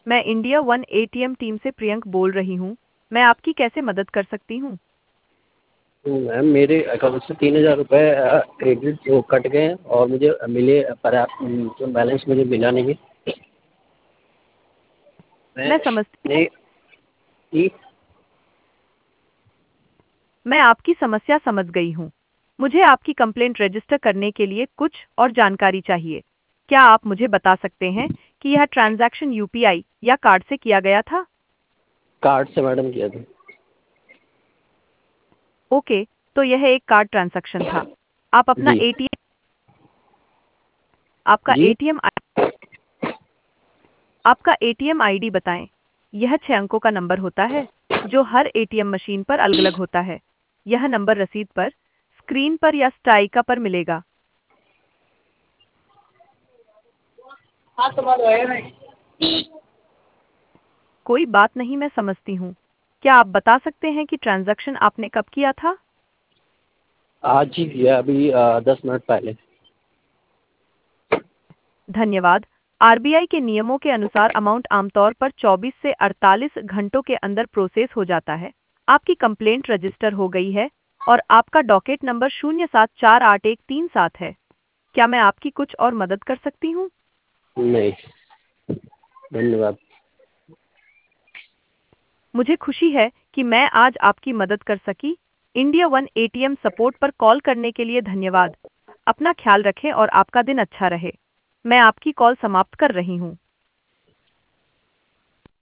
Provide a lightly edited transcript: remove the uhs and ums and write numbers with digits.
मैं India one ATM team से प्रियंक बोल रही हूँ। मैं आपकी कैसे मदद कर सकती हूँ? मैम मेरे अकाउंट से 3,000 रुपये क्रेडिट वो कट गए हैं और मुझे मिले पर्याप्त जो बैलेंस मुझे मिला नहीं है। मैं समझती मैं जी। मैं आपकी समस्या समझ गई हूँ। मुझे आपकी कंप्लेंट रजिस्टर करने के लिए कुछ और जानकारी चाहिए। क्या आप मुझे बता सकते हैं कि यह ट्रांजैक्शन यूपीआई या कार्ड से किया गया था? कार्ड से मैडम किया था। ओके, तो यह एक कार्ड ट्रांजैक्शन था। आप अपना जी। एटीएम आपका जी। एटीएम आपका एटीएम आईडी बताएं। यह 6 अंकों का नंबर होता है जो हर एटीएम मशीन पर अलग-अलग होता है। यह नंबर रसीद पर, स्क्रीन पर या स्ट्राइका पर मिलेगा। कोई बात नहीं, मैं समझती हूँ। क्या आप बता सकते हैं कि ट्रांजैक्शन आपने कब किया था? आज ही किया अभी 10 मिनट पहले। धन्यवाद। आरबीआई के नियमों के अनुसार अमाउंट आमतौर पर 24 से 48 घंटों के अंदर प्रोसेस हो जाता है। आपकी कंप्लेंट रजिस्टर हो गई है और आपका डॉकेट नंबर 0748137 है। क्या मैं आपकी कुछ और मदद कर सकती हूँ? नहीं। धन्यवाद। मुझे खुशी है कि मैं आज आपकी मदद कर सकी। इंडिया वन एटीएम सपोर्ट पर कॉल करने के लिए धन्यवाद। अपना ख्याल रखें और आपका दिन अच्छा रहे। मैं आपकी कॉल समाप्त कर रही हूँ।